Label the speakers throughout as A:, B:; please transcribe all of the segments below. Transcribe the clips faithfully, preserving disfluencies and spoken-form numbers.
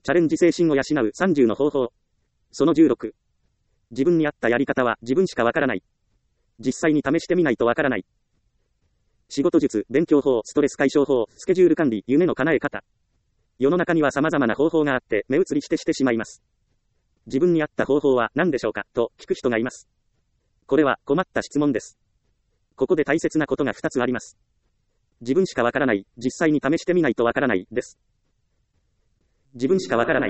A: チャレンジ精神を養うさんじゅうの方法。そのじゅうろく。自分に合ったやり方は自分しかわからない。実際に試してみないとわからない。仕事術、勉強法、ストレス解消法、スケジュール管理、夢の叶え方。世の中には様々な方法があって目移りしてしてしまいます。自分に合った方法は何でしょうかと聞く人がいます。これは困った質問です。ここで大切なことがふたつあります。自分しかわからない、実際に試してみないとわからないです。自分しかわからない。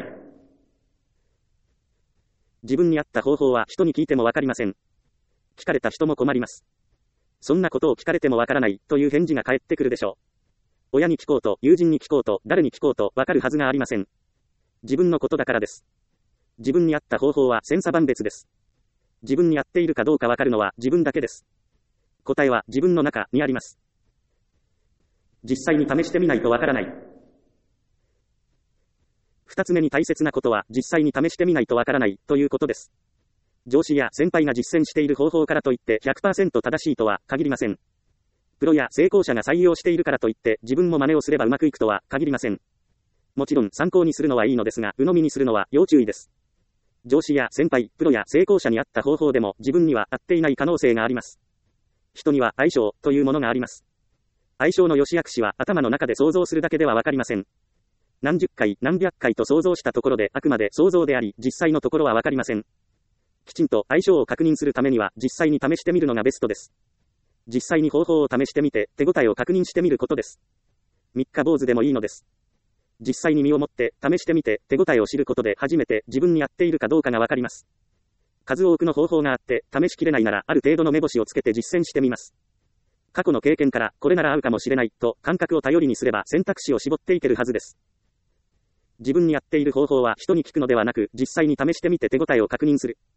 A: 自分に合った方法は人に聞いてもわかりません。聞かれた人も困ります。そんなことを聞かれてもわからないという返事が返ってくるでしょう。親に聞こうと、友人に聞こうと、誰に聞こうとわかるはずがありません。自分のことだからです。自分に合った方法は千差万別です。自分に合っているかどうかわかるのは自分だけです。答えは自分の中にあります。実際に試してみないとわからない。二つ目に大切なことは実際に試してみないとわからないということです。上司や先輩が実践している方法からといって ひゃくパーセント 正しいとは限りません。プロや成功者が採用しているからといって自分も真似をすればうまくいくとは限りません。もちろん参考にするのはいいのですが、鵜呑みにするのは要注意です。上司や先輩、プロや成功者に合った方法でも自分には合っていない可能性があります。人には相性というものがあります。相性の良し悪しは頭の中で想像するだけではわかりません。何十回、何百回と想像したところであくまで想像であり、実際のところはわかりません。きちんと相性を確認するためには実際に試してみるのがベストです。実際に方法を試してみて手応えを確認してみることです。三日坊主でもいいのです。実際に身をもって試してみて手応えを知ることで初めて自分に合っているかどうかがわかります。数多くの方法があって試しきれないならある程度の目星をつけて実践してみます。過去の経験からこれなら合うかもしれないと感覚を頼りにすれば選択肢を絞っていけるはずです。自分に合っている方法は人に聞くのではなく実際に試してみて手応えを確認する。